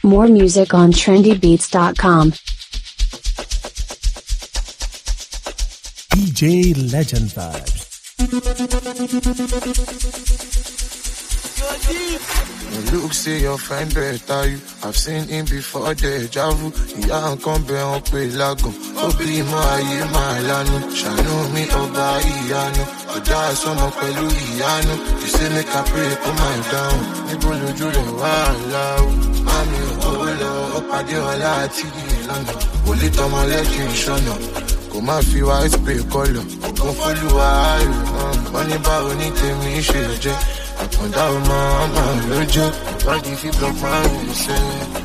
More music on trendybeats.com. DJ Legend Vibes. Look, say your friend better you. I've seen him before deja vu. Yeah, I'm come back on pay lagun. Obi mo aye ma lanu. Shanu mi oba iyanu. Oda somo pẹ̀lú iyanu. You say make I pray, come my down. Níbo lójú rẹ̀ wà láwù. Mami owó lọ, ó pàdé ọlá àti ìlànà. Wòlé tọmọ lẹ́kìn ṣọ́nà. Kò má fi white spray kọlọ̀. Kò fọ́lùwà ayò. Wọ́n ní báwo ní tèmi ṣe jẹ́. Àkàndá ọmọ ló jẹ́. Body fi block my way, say.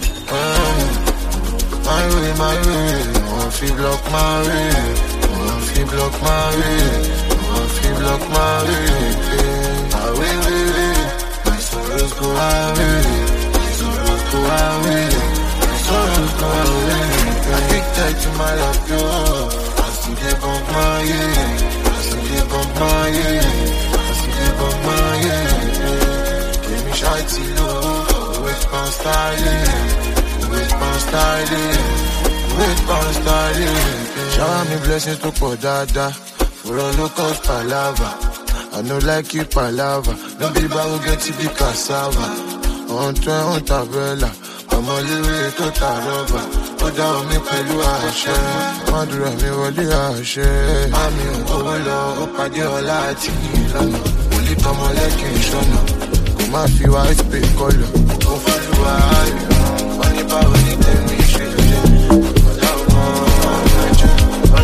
My way. Wọ́n fi block my way. Wọ́n fi block my way. Wọ́n fi block my way. Away. My sorrows go away. My sorrows go away. My sorrows go away. Addicted to my love, yo. I see they bump my yeah. I see they bump my yeah. I see they bump my yeah. Give me shawty low. Wait for styling. Wait for styling. Wait for styling. Shower me blessings to pour dada. For all locals palava. I know like you palava. No be bago get to be cassava. On train on tabella. I'm a little to tarova. Ó dá omi pẹ̀lú àṣẹ. Mádùúrà mi wọlé àṣẹ. Mami owó lọ, ó pàdé ọlá àti ìlànà. Wòlé tọmọ lẹ́kìn ṣọ́nà. Kò má fi white spray kọlọ̀. Ó fọ́lùwà ayò. Wọ́n ní báwo ní tèmi ṣe jẹ́. Ọ̀dà ọmọ ọ̀gájẹ́.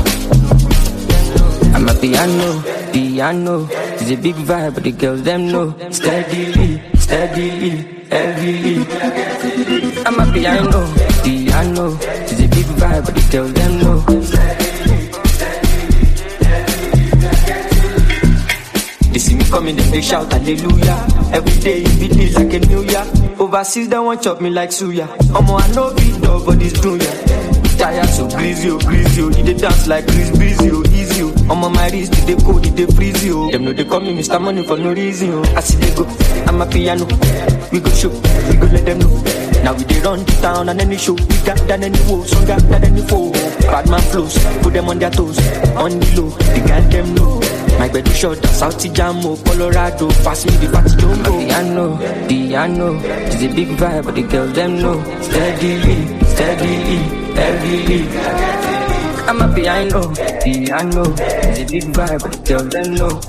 I'm a piano. It's a big vibe, but the girls them know. Steadily, heavily. I'm a piano. It's a big vibe, but the girls them know. They see me coming, they shout hallelujah. Every day it be like a new year. Overseas they want chop me like suya. I know beat dog, but it's true, yeah. Tired so greasy, he dey dance like Chris Breezy, easy. I'm on my wrist, they cold, they freeze you. Them know they call me Mr. Money for no reason. I see they go, I'm a piano. We go show, we go let them know. Now we dey run the town and any show. We got than any woe, stronger than any foe. Bad man flows, put them on their toes. On the low, they got them know. My bed is short, South Jamo, Colorado. Pass me the party, don't go. Piano, it's a big vibe, but the girls them know. Steadily, heavily. I'm a piano, it's a big vibe, but the girls them know.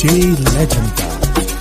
DJ Legend Vibes.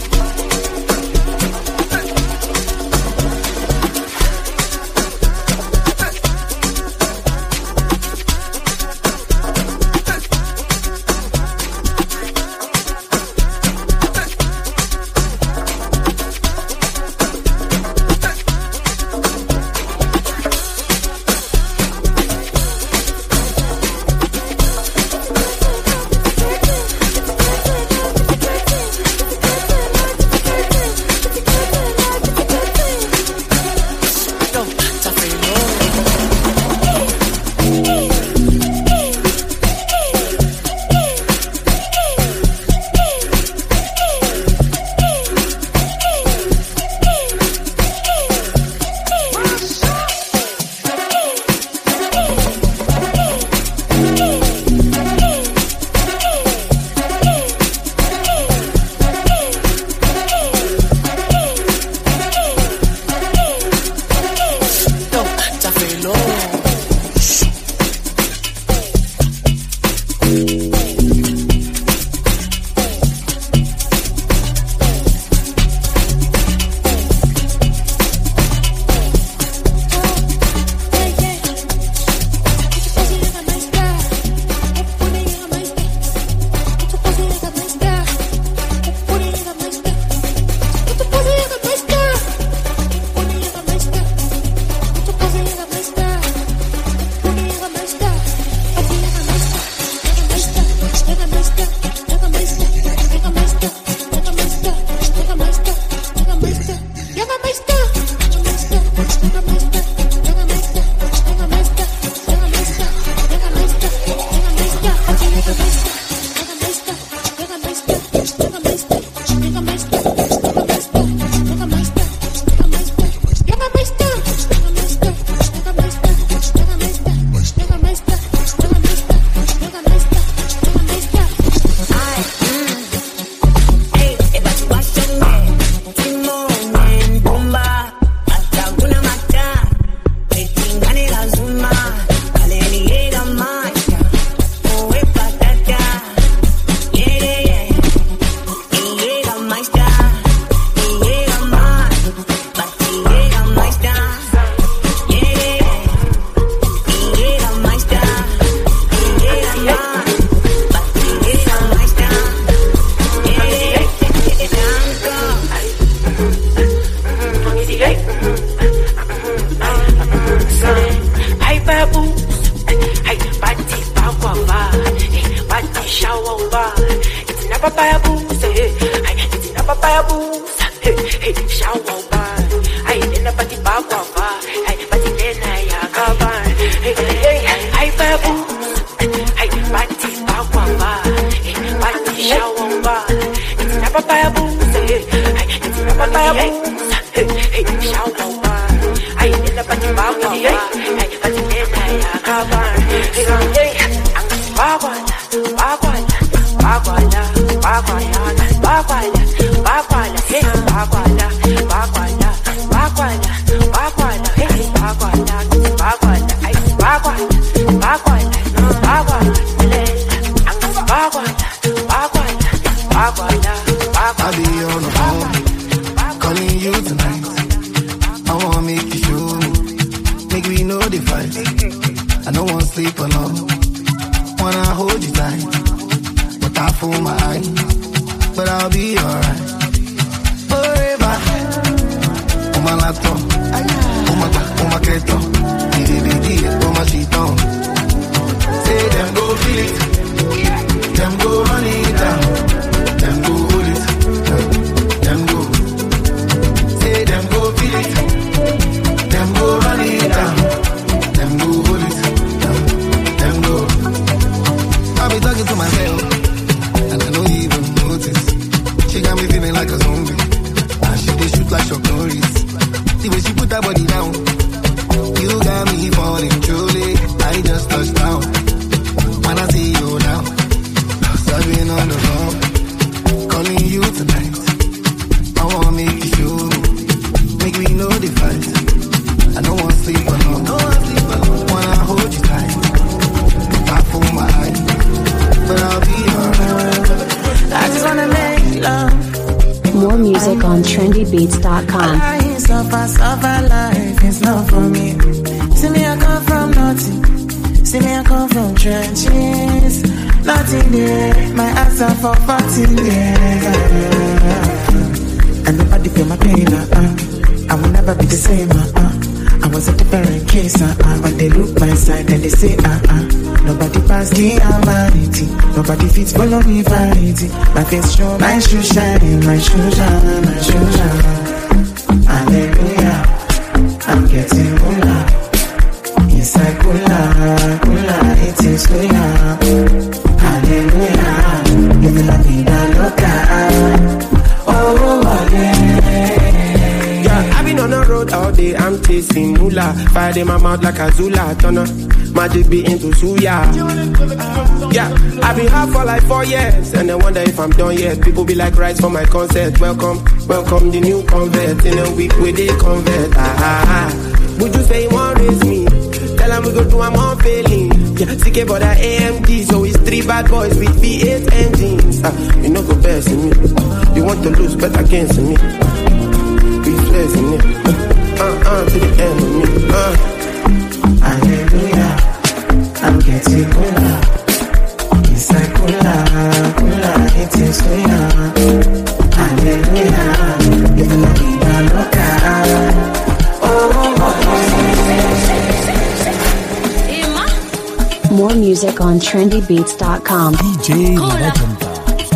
I'll be on the phone, calling you tonight. I wanna make you show me, make we know the fight. I don't wanna sleep alone, wanna hold you tight, but I fool my eye, but I'll be alright. Forever, on my laptop, on my keto, on my sheet on. Say them go feel it, them go run it down, them go hold it, them go. Say them go feel it, them go run it down, them go hold it, them go. I be talking to myself, and I don't even notice. She got me feeling like a zombie, and she dey shoot like Chuck Norris. The way she put her body down, you got me falling truly. I just touched down. When I see you now, I've been on the phone, calling you tonight. I wanna make you show me, make me know the fight. I don't wanna sleep alone, wanna hold you tight. I fool my eye, but I'll be alright. I just wanna make trendybeats.com. Suffer life is not for me. See me, I come from nothing. See me, I come from trenches. Nothing there, my ass are for 14 years. And nobody feel my pain, I will never be the same, I was a different case, when they look my side and they say, nobody pass the vanity. Nobody fits follow me vanity. My face show, my shoe shine, my shoe shine, my shoe shine. Hallelujah, I'm getting cooler. Inside cooler, it is cooler. Hallelujah, living la vida loca. Oh, yeah, I've been on the road all day, I'm chasing moolah. Fire in my mouth like a Zula, turner. Magic be into suya. Yeah, I've been hard for like 4 years, and I wonder if I'm done yet. People be like, rise for my concert. Welcome the new convert. In a week where they convert. Would you say you won't raise me? Tell them we go do I'm unfailing. Yeah, CK for the AMD, so it's 3 bad boys with V8 engines. You know go best in me. You want to lose, bet against me. Be flexing it. To the end of me. Hallelujah, I'm getting cooler. Inside cooler, it is cooler. Hallelujah, living la vida loca. More music on trendybeats.com. DJ Legend Vibes.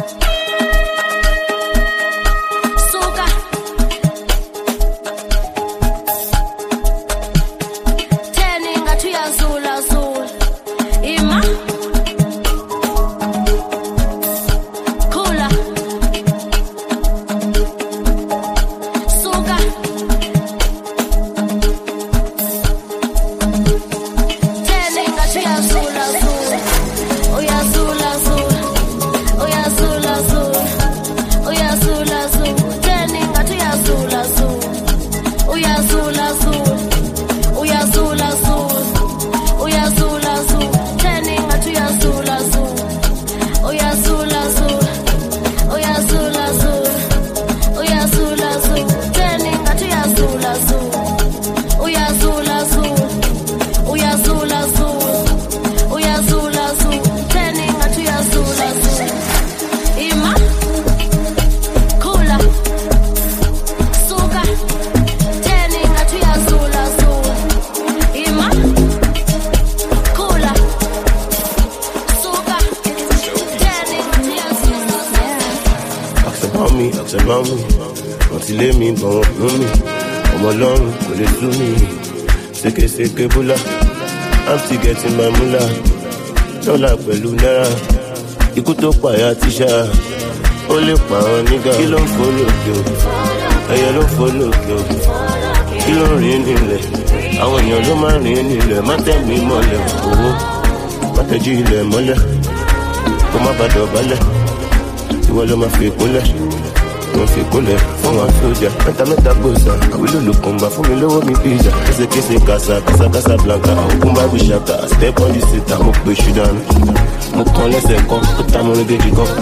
I'm still getting my moolah. Dollar pẹ̀lú náírà. Ikú tó pààyà tíṣà. Ó lè pa àwọn nígà. Kí ló ń fò lókè o? Ẹyẹ ló ń fò lókè o. Kí ló ń rìn nílẹ̀? Àwọn èèyàn ló máa ń rìn nílẹ̀. Má tẹ̀mí mọ́lẹ̀ owó. Má tẹ̀jú ilẹ̀ mọ́lẹ̀. Kó má bàa dọ̀bálẹ̀. Ìwọ ló máa fi kúnlẹ̀. Wọ́n fi kúnlẹ̀ fún wọn sójà. Mẹ́ta gbòòsà, àwílò ló kún bá fún mi lówó mi pizza. Kése kásá blanca, òkun bá bí ṣàkà. Step on the seat, mo pè ṣù dànù. Mo kàn lẹ́sẹ̀ kan, ó ta mo rí gèjì kan.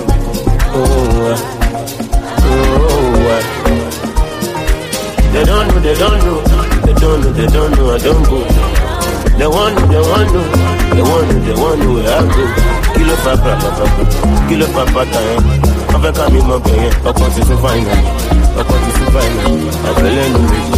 They don't know, I don't go. They want know where I go. Kilo papa, I'm back on me, my baby. I'm going to survive. I'm feeling the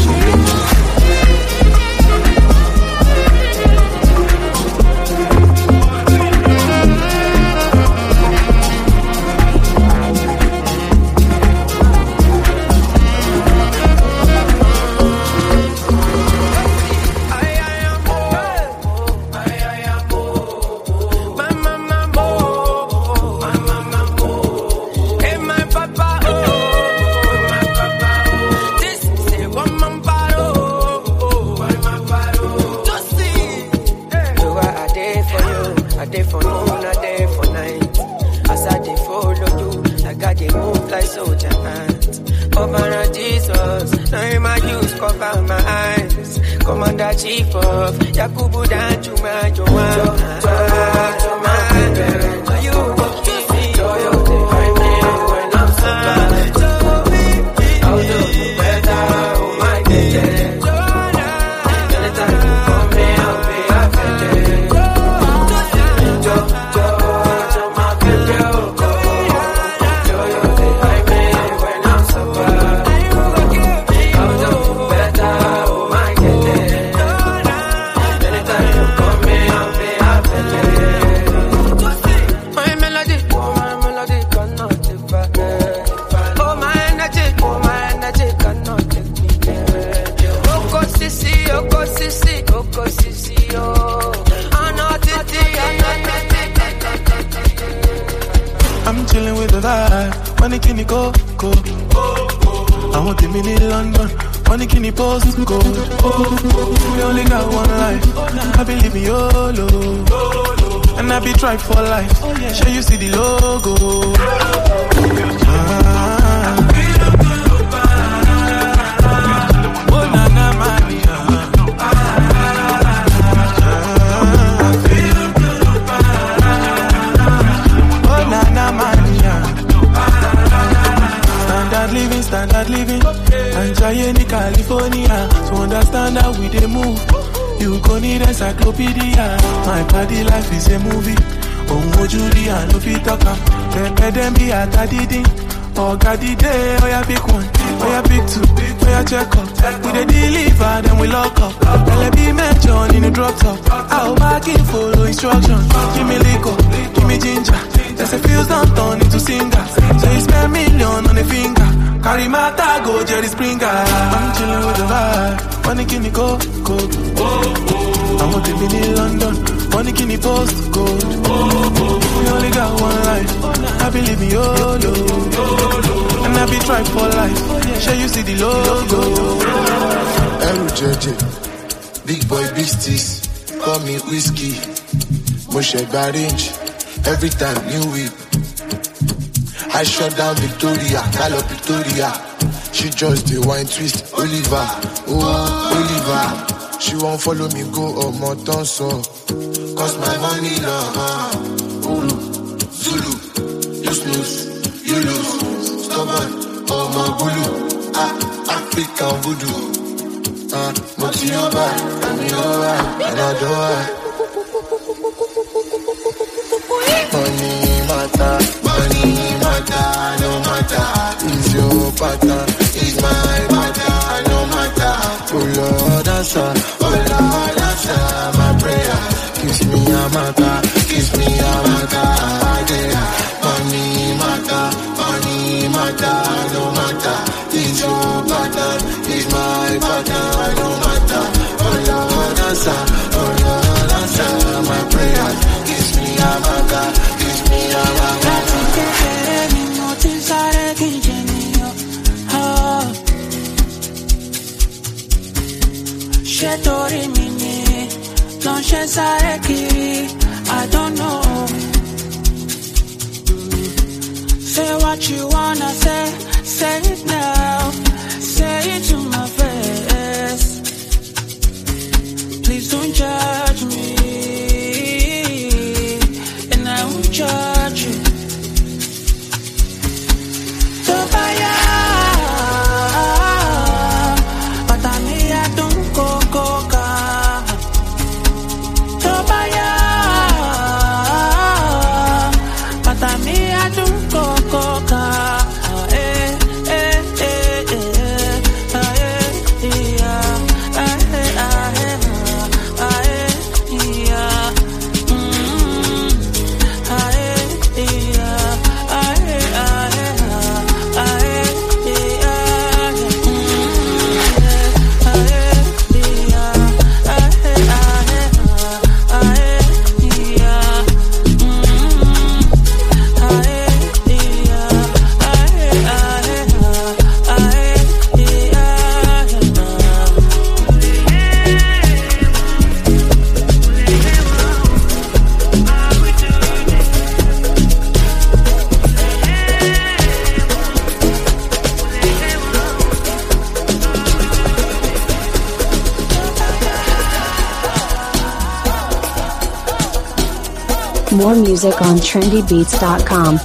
chief of Yakubu dan Juma the vibe. Money can you go. I want the mini London. Money can you post go. We only got one life. I believe me YOLO. And I be tried for life. Sure you see the logo. Oh na na mania. Oh na na mania. Standard living. And giant in California. To understand how we dey move, you gon' need encyclopedia. My body life is a movie. Oh, Judy, I know fit talk am. Pepe dem be at a diddy. Oh, God, the day, oh, yeah, pick one. Oh, yeah, pick two. Oh, yeah, check up. We dey deliver, then we lock up. LB mention in the drop top. I'll back in, follow instructions. Give me liquor, give me ginger. There's a fuse don't turn into singer. So you spend million on a finger. Carry my tag, go Jerry Springer. I'm chillin' with the vibe. Money can you go. I want to be in London. Money can you post go. We only got one life. I believe in YOLO. And I be trying for life. Sure you see the logo. LJJ, big boy beasties. Call me whiskey. Moshe Barinch. Every time new whip. I shut down Victoria, call up Victoria. She just the wine twist, Oliver, oh Oliver. She won't follow me go or more so. Cause my money long, Zulu, you snooze, you lose. Stubborn, oh my bulu, African voodoo. Moti over, and me over, and I do it. Money matter, no matter. It's your pattern, it's my matter, no matter. Oh Lord, answer, my prayer. Kiss me a matter, Money matter, no matter. It's your pattern, it's my pattern, no matter. Oh Lord, answer, my prayer. Kiss me a matter. I don't know. Say what you wanna say it now. Say it to my face. Please don't judge me, and I won't judge you. More music on trendybeats.com.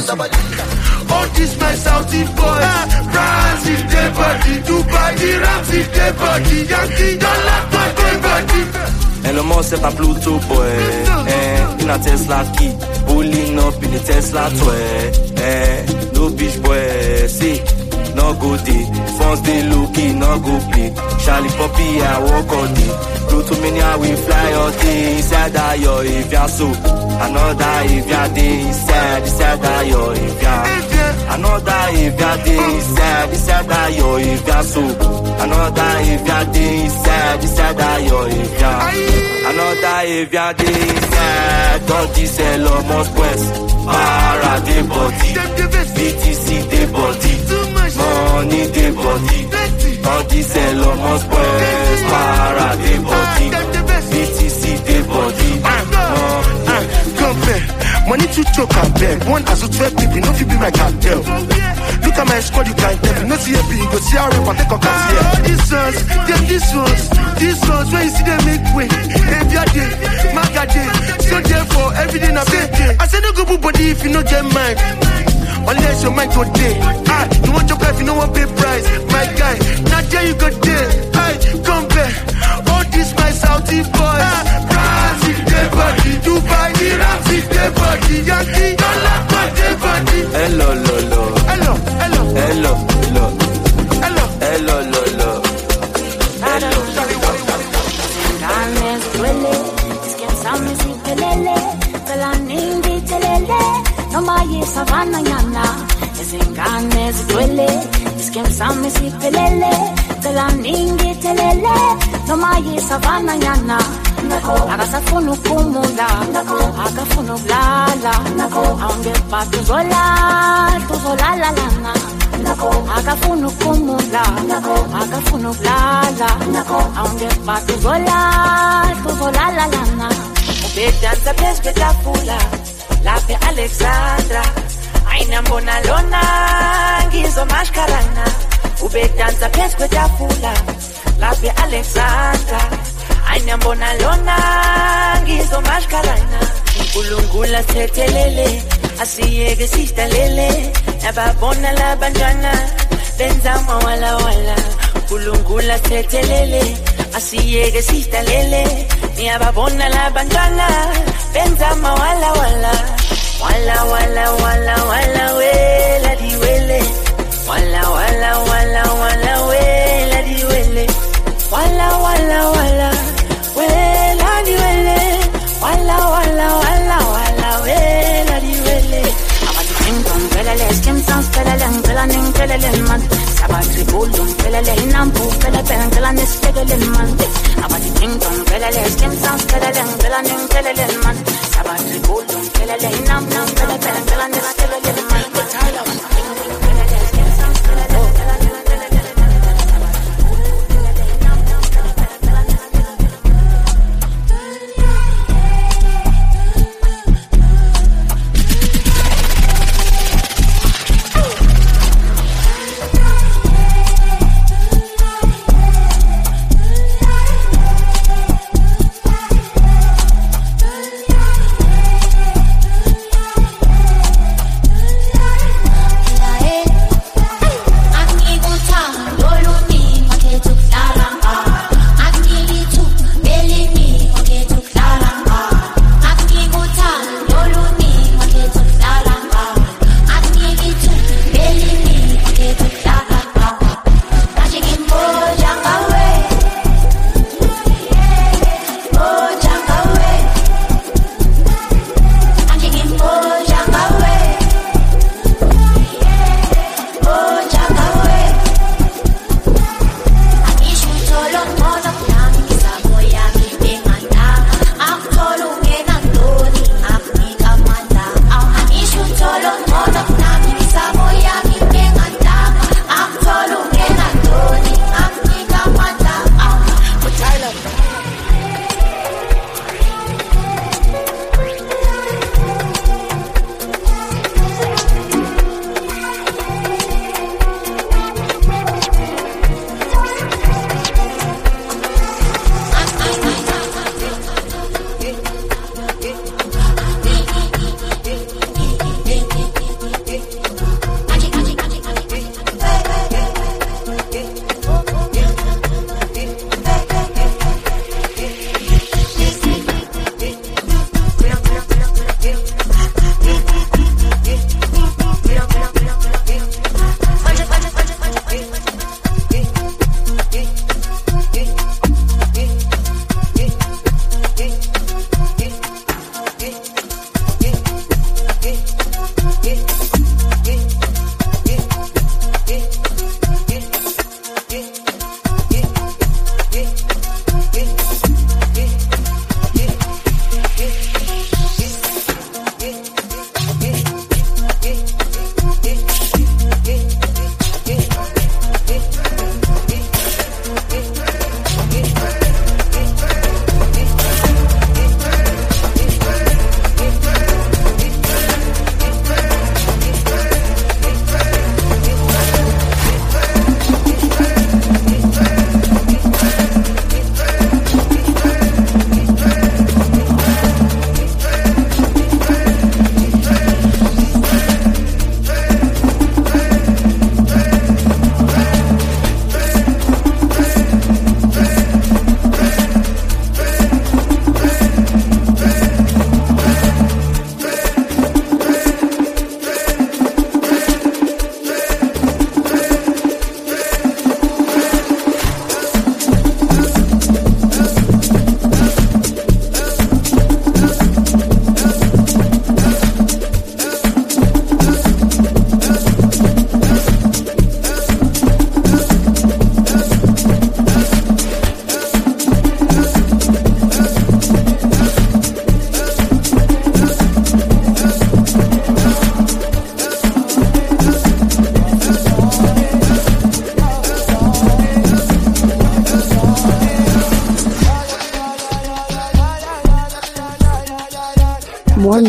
All this my Saudi boys, France in their body, Dubai, the Rams in their body, Yankee, don't laugh my dead body. And no more set a Pluto boy, in a Tesla key, pulling up in the Tesla toy, no bitch boy, see, no go day, phones they looking, no go play, Charlie Poppy, I walk all day. Pluto mania, we fly all day, inside that yo, if you're so, another if you're day, inside that yo, if you're. Another if you're day, inside that yo, if you're so. Another if you're day, inside that yo, if you're. Another if you're day, inside, don't this Elon Quest. Para de body, BTC de body, money de body. All this Elon Quest. Para de body, BTC de body. Money to choke and beg. One as a 12 people, no fit be my cartel. Look at my squad, you can't tell me. No see a beat, go see how I take a cat here. All these ones, them these ones, when you see them make way. Every day, Maga day. So therefore, every day na day. I say no go put body if you no get mine. Unless your mind go day. You want your life, you know what pay price. My guy, not there you go there. Come back. All this my Saudi boys. France in their body. Dubai, the Rams in their body. Yankee, don't laugh my dead body. Hello, hello. Hello, hello. Hello, hello. Hello. Hello, hello. Hello. Ganes duele, es que sabes si pelele, te la ningi telele, no mai savana nyana. Es en ganes duele, es que sabes si pelele, te la ningi telele, no mai savana nyana. Akasafuna ukumula, akafuna ukulala, awungepa tuzolala lana. Akafuna ukumula, akafuna ukulala, awungepa tuzolala lana. Ubedansa phezu kwetafula, lapha Alexandra, ayinambona lona ngizomashkarana. Ubedansa phezu kwetafula, lapha Alexandra. Ayinambona lona ngizomashkarana. uNkulunkulu athethelele asiyeke sidalele nababona labantwana benza mawala wala. uNkulunkulu athethelele asiyeke sidalele nababona labantwana benza mawala wala. Wala wala wala wala wela diwele. Wala wala wala wala wela diwele. Wala wala wala wela diwele. Wala wala wala wala wela diwele. Abati kingdom pelele skim sounds pelele pelele pelele man. Sabati bulum pelele inampu pelele pelele pelele man. Abati kingdom pelele skim sounds pelele pelele man. Sabati bulum pelele inampu pelele pelele man.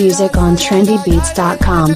music on trendybeats.com.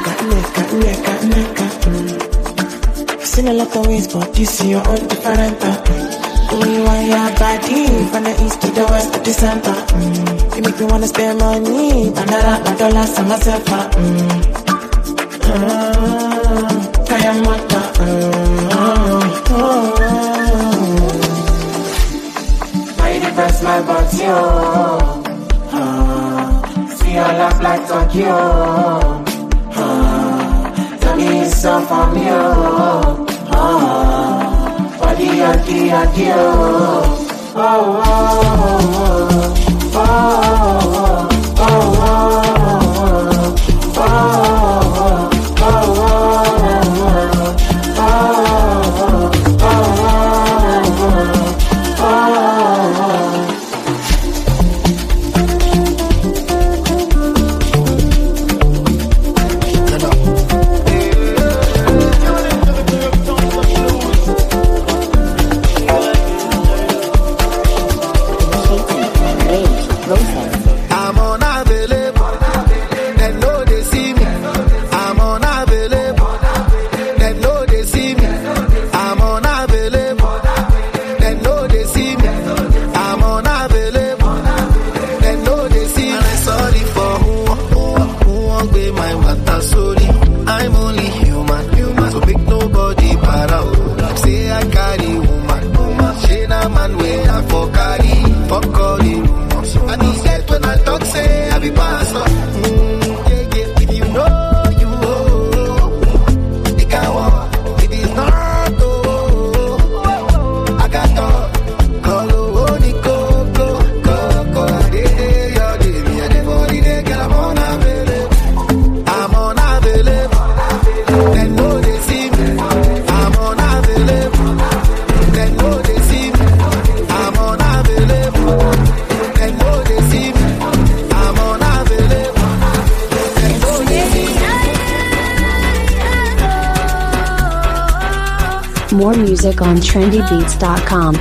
I've seen a lot of ways, but this is your own different. You want your body from the east to the west to the center. You make me wanna spend money, my dollars on myself. Kaya mata. Why you press my body? See your laugh like Tokyo. Tell me it's so for me. Body yaki yaki oh oh oh oh More music on trendybeats.com.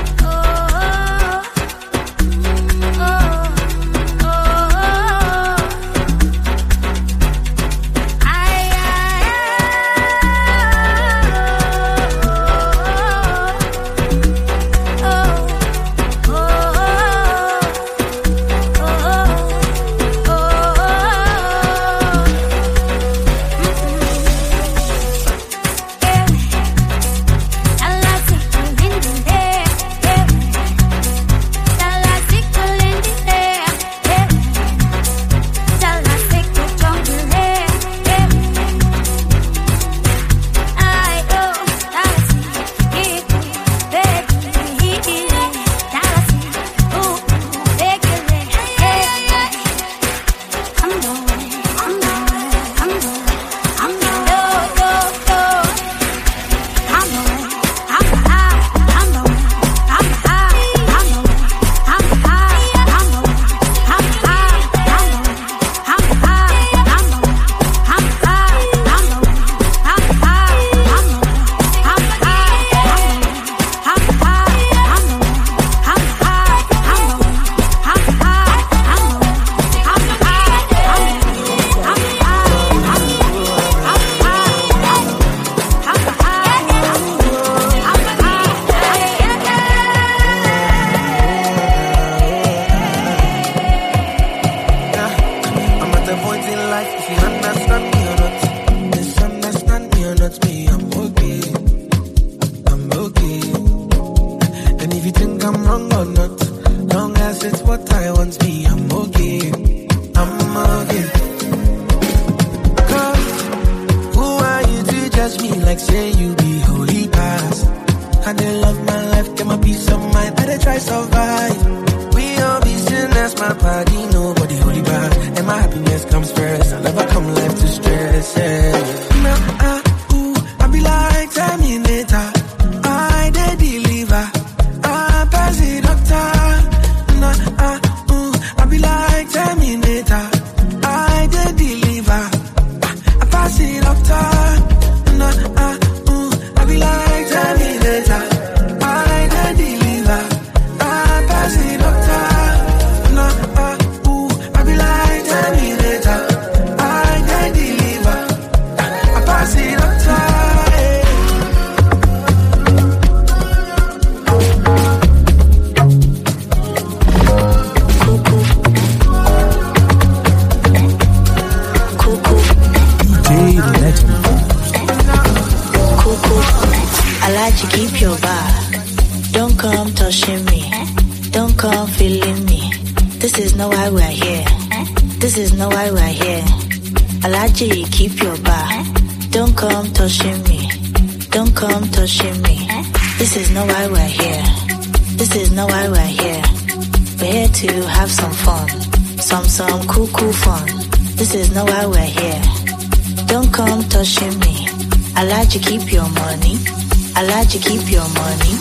Legend. Cool. I like to keep your bar. Don't come touching me. Don't come feeling me. This is not why we're here. This is not why we're here. I like to keep your bar. Don't come touching me. Don't come touching me. This is not why we're here. This is not why we're here. We're here to have some fun. Some cool fun. This is not why we're here. Don't come touching me. I like to keep your money. I like to keep your money.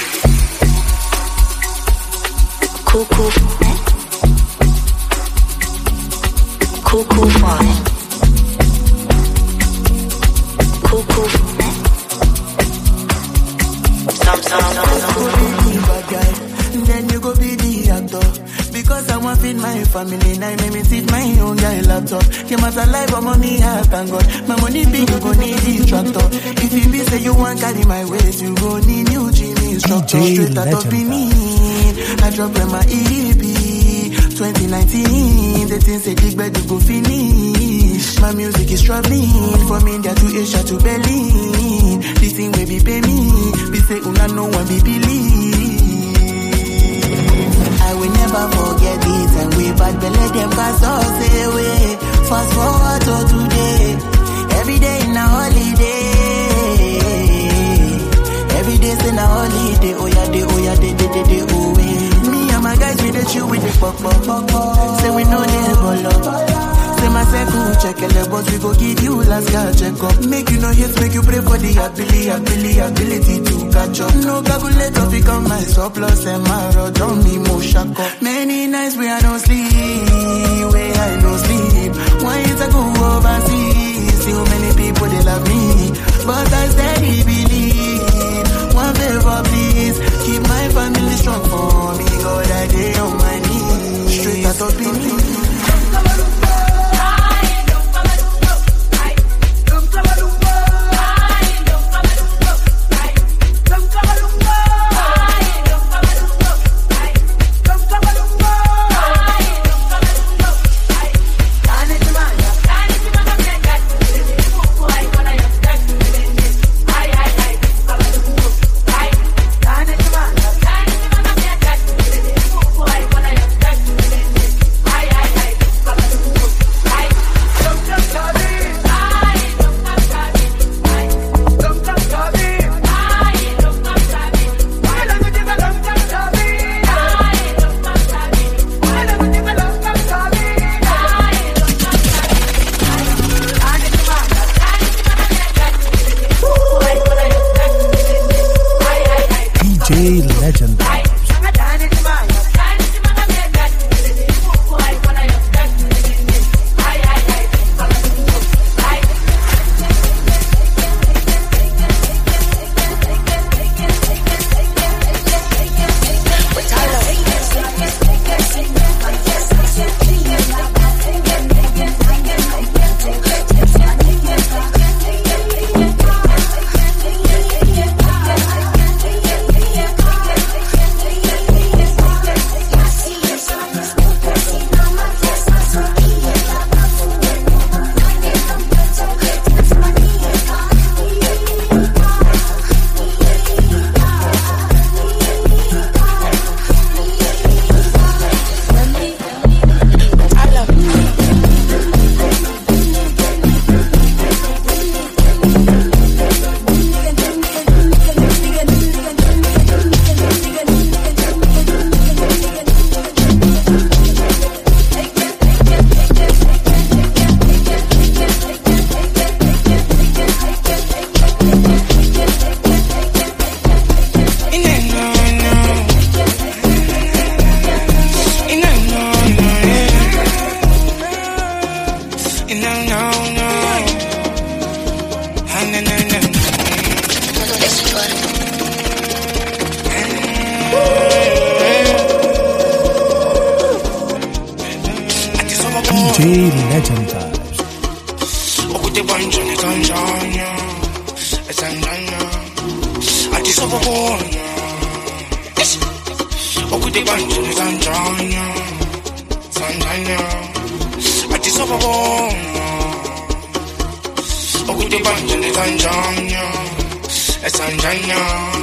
Cool fun. Cool. Then you go be the actor. Because I want to feed my family, now make me feed my own guy laptop. You must alive for money, I thank God. My money big, you go need the tractor. If you be say you want carry my waist, you go need new gym instructor. Straight out of Benin, I drop my EP 2019. The things say big bed you go finish. My music is traveling from India to Asia to Berlin. This thing will be pay me. Be say una no one be believe. I will never forget this and we bad belly them cast us away. Fast forward to today. Every day in a holiday. Every day in a holiday. Oh yeah, oh yeah, oh yeah. Me and my guys we the chill with the pop. Say we know they go love. Say my second check the boss we go give you last year check up. Make you no hate, make you pray for the ability to catch up. No calculator become my surplus and my road on me more shack up. Many nights where I don't sleep, where I don't sleep. Why is I go overseas? So many people they love me, but I steady believe. One favor please, keep my family strong for me. God I day on my knees, straight out of me. Legend. Legend vibes. the bunch and the tanjanya. It's tanjanya.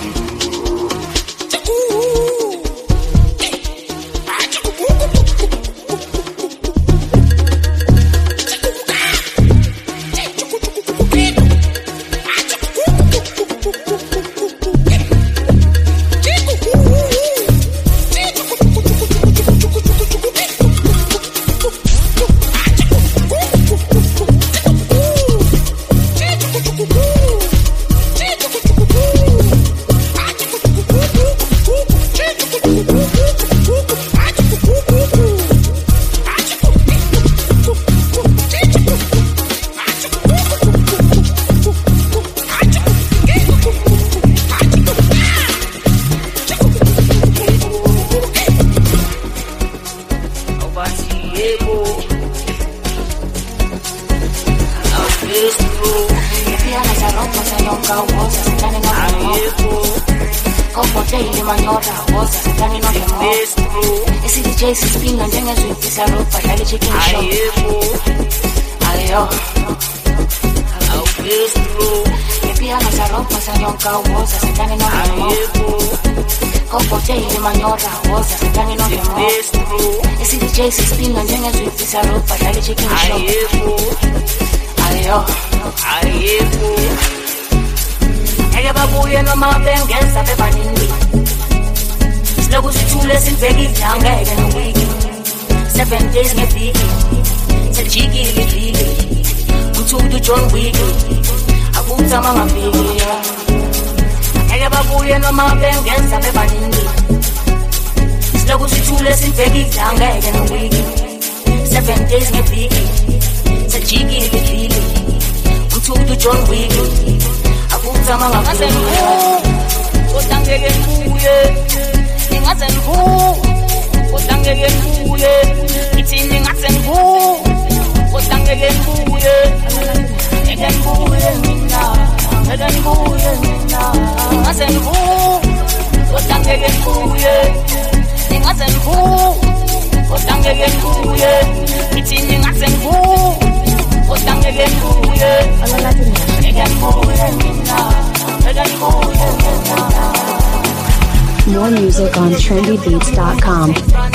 More music on trendybeats.com.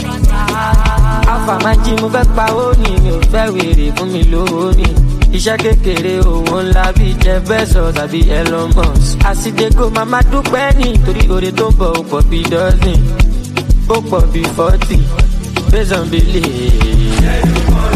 Àfàmájì mo fẹ́ pa ó ní mi ò fẹ́ wèrè fún mi lówó ní. Iṣẹ́ kékeré owó ńlá bíi Jeff Bezos tàbí Elon Musk. Àsìdégò màmá dúpẹ́ nítorí oore tó ń bọ̀ ó pọ̀ bíi dozen. Ó pọ̀ bíi 40 based on belief.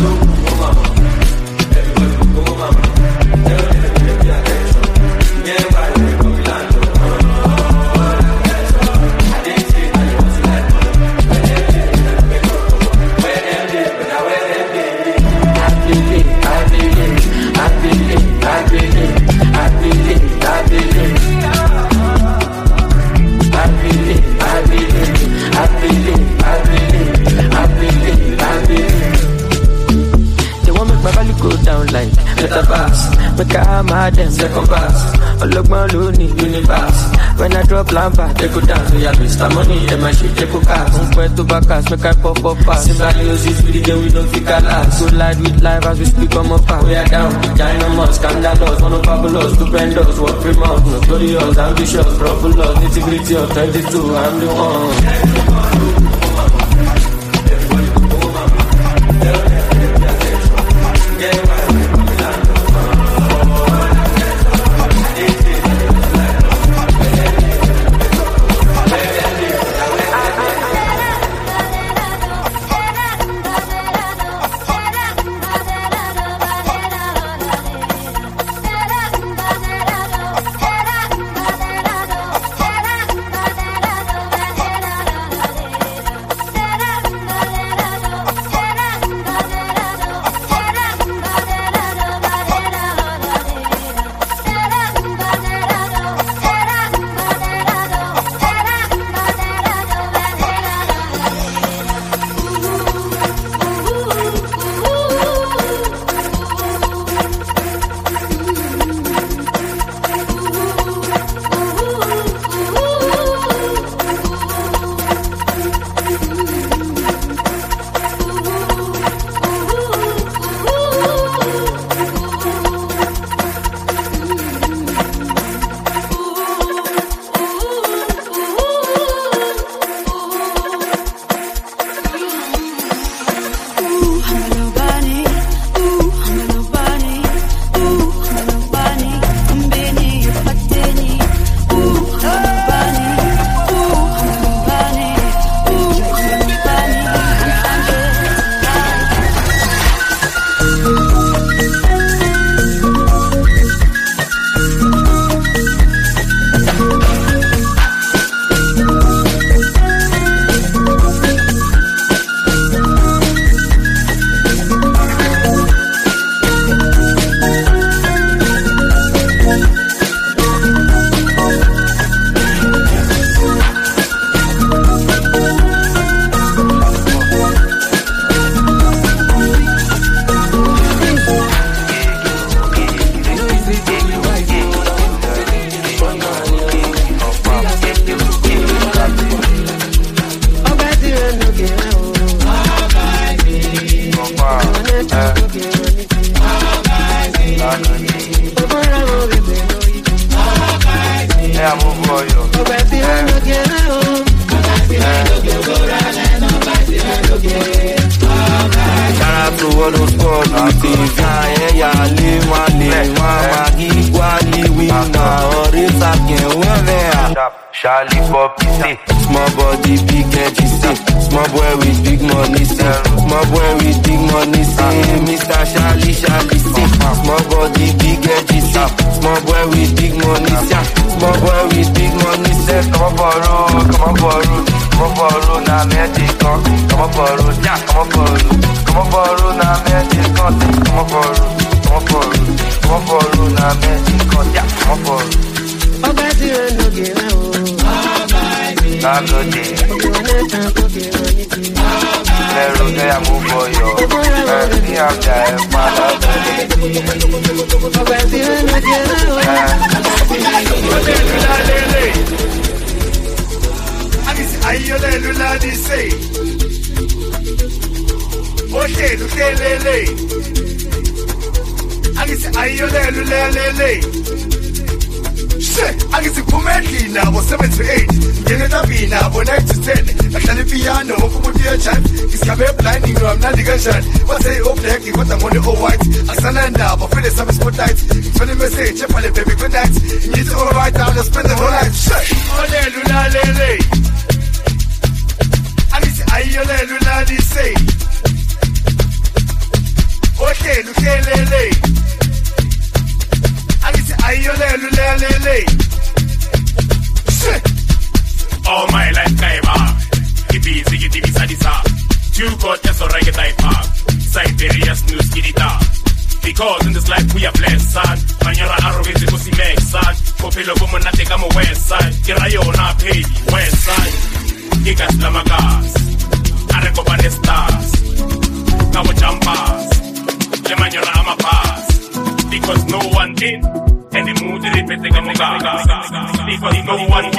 Them second pass, Ologban Loni universe. When I drop lampa, they go dance. We have Mr. Money, and my shit, they go cast. Unquest to backers, make I pop up fast. Symbiosis with the game, we don't think I last. Good light with life as we speak on my path. We are down, dynamite, scandalous, monofabulous, stupendous, work remote, notorious, ambitious, profulous, nitty-gritty of 22, I'm the one. Yeah, move for you. Shout out to all those squad, Charlie for PC, small body, big edgy, small boy with big money, small boy with big money, Mr. Charlie, small body, big edgy, small boy with big money, small boy with big money, come on for road, now magic, come on for road, now magic, come on for road, now magic, come on for road. I get to Pumaki now, was 7 to 8. Get it up in now, 9 to 10. I can't be piano, for dear chat. It's come up blinding, I'm not the gunshot. What's a hope that you want the money all white? I stand now, but for the summer spotlight. 20 message, check on the baby, good night. You need to all right now, just spend the whole night. Shit, ole, lula, lele. I get to ayole, lula, they say. Okay, look, lele. All my life kaiba Giti sadisa Chuko teso reggae park Siberia's news kirita Because in this life we are blessed, son Manyara arrogance kusi make, son Popelo woman na take mo west side Kirayo na pay west side Gigas lamagas Areko bane stars Kawo champas Le manyara ama pass Because no one did and the mood repeating a mugaga because no one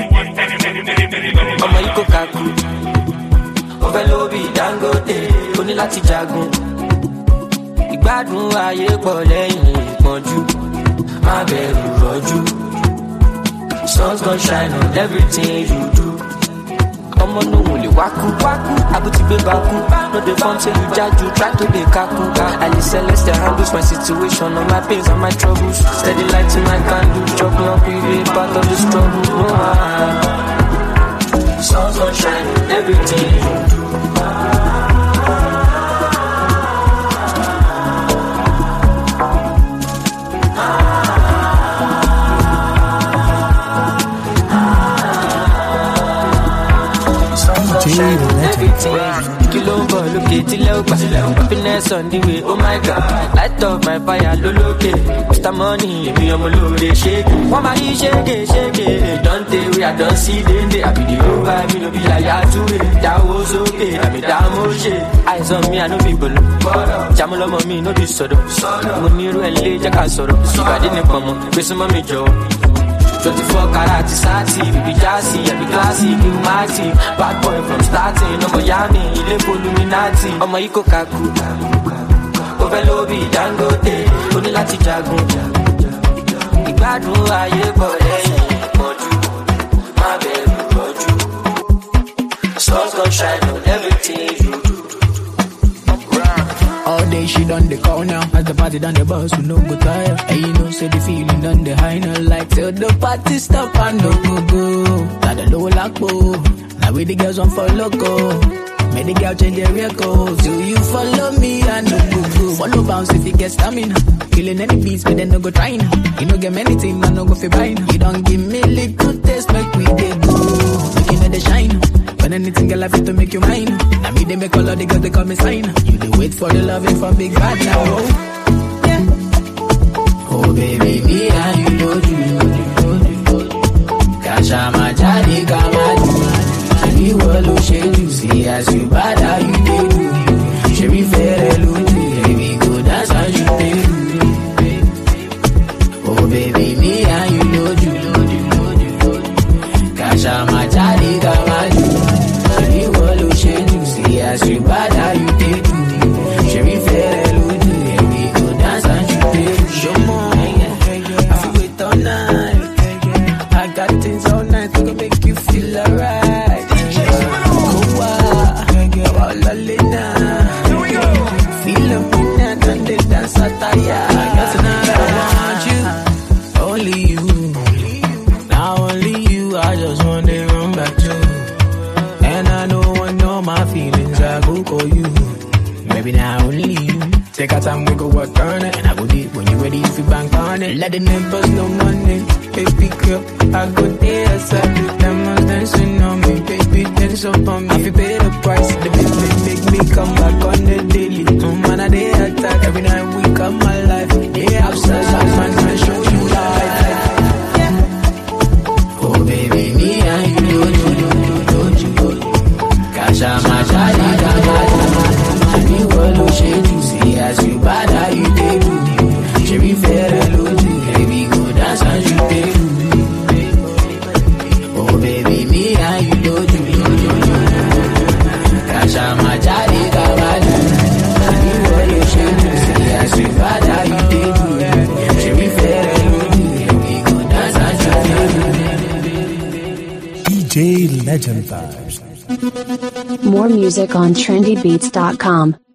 ọmọ ikó kaku ó fẹ́ lóbi Dangote ó ní láti jagun ìgbádùn ayé pọ̀ lẹ́yìn ìpọ́njú má bẹ̀rù rọ́jú sun's gonna shine on everything you do ọmọ náà lè wákú àbútí gbé bákú no dey form say you jaju try to dey kaku Ali Celeste handles my situation all my pains and my troubles steady lighting my candle chopping up with a part of the struggle no sun's gonna shine on everything you do Kilo look at happiness on the way, oh my God. Light up my fire, loloke. Mr. Money, if you're a shake. Why shake it? Don't tell we I don't see the I be the over, me no be like to it. That was okay, I mean damn shit. Eyes on me, I know people. Jamalo mommy, no be solo. When you really jack a solo. I didn't come, with some mommy Joe. 24 karat sati, baby jazzy, I be classy, you mighty. Bad boy from starting, no Miami, Illuminati. Ọmọ ikó kaku, ó fẹ́ lóbi Dangote, ó ní láti jagun. Ìgbádùn ayé pọ̀ lẹ́yìn ìpọ́njú, má bẹ̀rù rọ́jú. Sun's gonna shine on everything you do. All day she done the call now. As the party done the bus, we no go tire. And you know, say the feeling done the high now. Like till the party stop and no go. Got the low lockbo. Now with the girls on for loco. Make the girl change their record. Do you follow me and no go. Follow bounce if you get stamina. Killing any beats, but then no go trying. You no get many things, I no go fi buying. You don't give me little taste, make we dey go. Making it the shine. When anything girl I fit to make you mine. Now me they make all of the girls they call me sign. You they wait for the loving from big bad now. Yeah. Oh baby, me and you know you. Kasha my jolly kamadu. And you all shade you see as you bad how you dey do. She be fair lutu. Baby go dance and you dey do. Oh baby, me and you know you. Kasha my jolly kamadu. As you bad how you did do. She be fair, we go dance and you did. money. Let the neighbors know money. Baby girl, I go there outside the diamonds dancing on me. Baby, dance up on me. I feel pay the price. The baby make me come back on the daily. No man a day attack. Every night we come my life. Yeah, outside, man, I show you life. Oh baby, me and you, Kasha, my shawty, Shani, what shade you see as you bad, how you take me. She be fair, baby, go dance as you take me. Oh baby, me and you do. Kasha, my shawty, Shani, what shade you see as you bad, how you take me. She be fair, baby, go dance as you take me. DJ Legend Vibes. More music on trendybeats.com.